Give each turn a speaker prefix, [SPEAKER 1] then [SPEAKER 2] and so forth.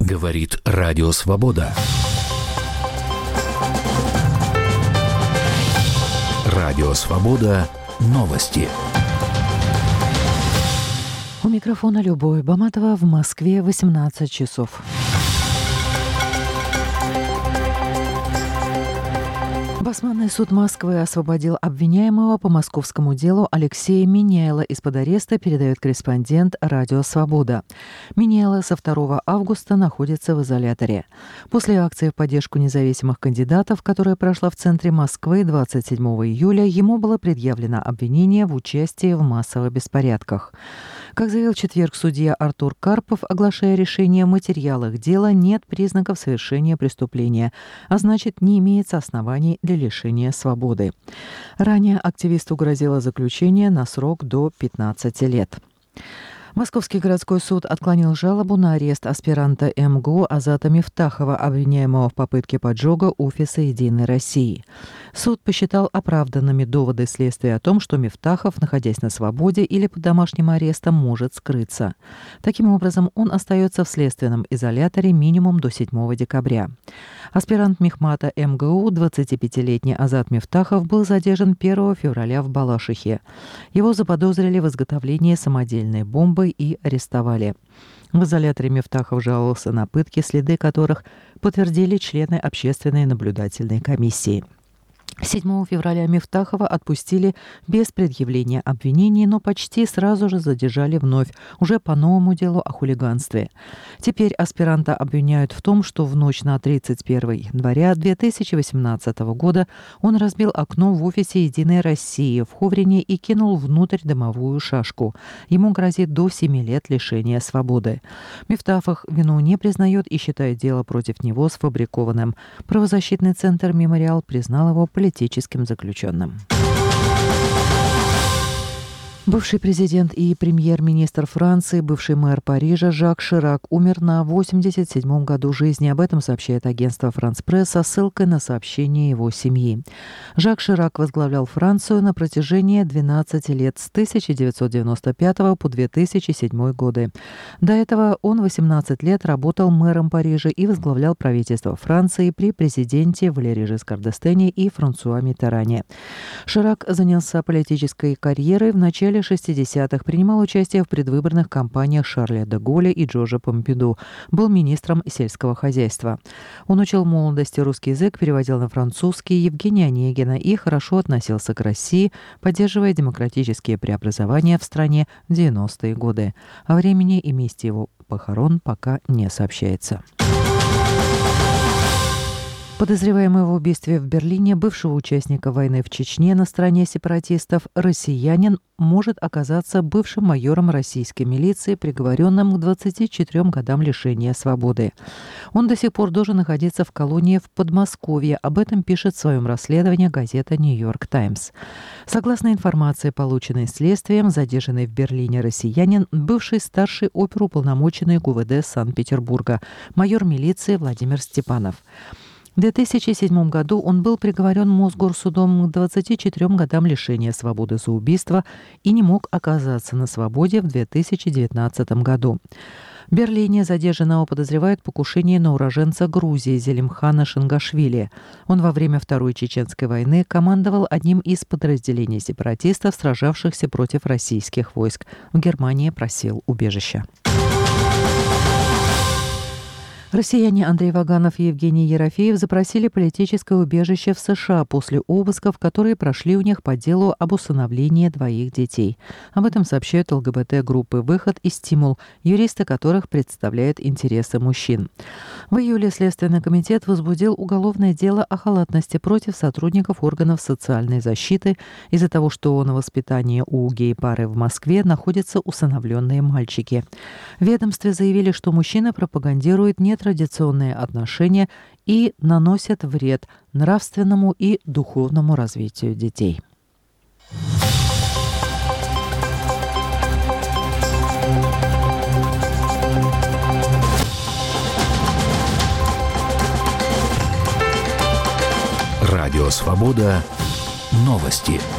[SPEAKER 1] Говорит Радио Свобода. Радио Свобода. Новости.
[SPEAKER 2] У микрофона Любовь Баматова. В Москве 18 часов. Басманный суд Москвы освободил обвиняемого по московскому делу Алексея Миняйла из-под ареста, передает корреспондент Радио Свобода. Миняйла со 2 августа находится в изоляторе. После акции в поддержку независимых кандидатов, которая прошла в центре Москвы 27 июля, ему было предъявлено обвинение в участии в массовых беспорядках. Как заявил в четверг судья Артур Карпов, оглашая решение в материалах дела, нет признаков совершения преступления, а значит, не имеется оснований для лишения свободы. Ранее активисту грозило заключение на срок до 15 лет. Московский городской суд отклонил жалобу на арест аспиранта МГУ Азата Мифтахова, обвиняемого в попытке поджога офиса «Единой России». Суд посчитал оправданными доводы следствия о том, что Мифтахов, находясь на свободе или под домашним арестом, может скрыться. Таким образом, он остается в следственном изоляторе минимум до 7 декабря. Аспирант Мехмата МГУ, 25-летний Азат Мифтахов, был задержан 1 февраля в Балашихе. Его заподозрили в изготовлении самодельной бомбы и арестовали. В изоляторе Мифтахов жаловался на пытки, следы которых подтвердили члены общественной наблюдательной комиссии. 7 февраля Мифтахова отпустили без предъявления обвинений, но почти сразу же задержали вновь, уже по новому делу о хулиганстве. Теперь аспиранта обвиняют в том, что в ночь на 31 января 2018 года он разбил окно в офисе «Единой России» в Ховрине и кинул внутрь дымовую шашку. Ему грозит до 7 лет лишения свободы. Мифтахов вину не признает и считает дело против него сфабрикованным. Правозащитный центр «Мемориал» признал его политическим заключенным. Бывший президент и премьер-министр Франции, бывший мэр Парижа Жак Ширак умер на 87-м году жизни. Об этом сообщает агентство «Франс Пресс» со ссылкой на сообщение его семьи. Жак Ширак возглавлял Францию на протяжении 12 лет с 1995 по 2007 годы. До этого он 18 лет работал мэром Парижа и возглавлял правительство Франции при президенте Валери Жискар д'Эстене и Франсуа Миттеране. Ширак занялся политической карьерой в начале 60-х, принимал участие в предвыборных кампаниях Шарля де Голля и Жоржа Помпиду, был министром сельского хозяйства. Он учил в молодости русский язык, переводил на французский Евгения Онегина и хорошо относился к России, поддерживая демократические преобразования в стране в 90-е годы. О времени и месте его похорон пока не сообщается. Подозреваемый в убийстве в Берлине бывшего участника войны в Чечне на стороне сепаратистов россиянин может оказаться бывшим майором российской милиции, приговоренным к 24 годам лишения свободы. Он до сих пор должен находиться в колонии в Подмосковье. Об этом пишет в своем расследовании газета «Нью-Йорк Таймс». Согласно информации, полученной следствием, задержанный в Берлине россиянин – бывший старший оперуполномоченный ГУВД Санкт-Петербурга, майор милиции Владимир Степанов. В 2007 году он был приговорен Мосгорсудом к 24 годам лишения свободы за убийство и не мог оказаться на свободе в 2019 году. В Берлине задержанного подозревают в покушении на уроженца Грузии Зелимхана Шингашвили. Он во время Второй Чеченской войны командовал одним из подразделений сепаратистов, сражавшихся против российских войск. В Германии просил убежища. Россияне Андрей Ваганов и Евгений Ерофеев запросили политическое убежище в США после обысков, которые прошли у них по делу об усыновлении 2 детей. Об этом сообщают ЛГБТ-группы «Выход» и «Стимул», юристы которых представляют интересы мужчин. В июле Следственный комитет возбудил уголовное дело о халатности против сотрудников органов социальной защиты из-за того, что на воспитании у гей-пары в Москве находятся усыновленные мальчики. В ведомстве заявили, что мужчины пропагандируют нетрадиционные отношения и наносят вред нравственному и духовному развитию детей.
[SPEAKER 1] Радио Свобода. Новости.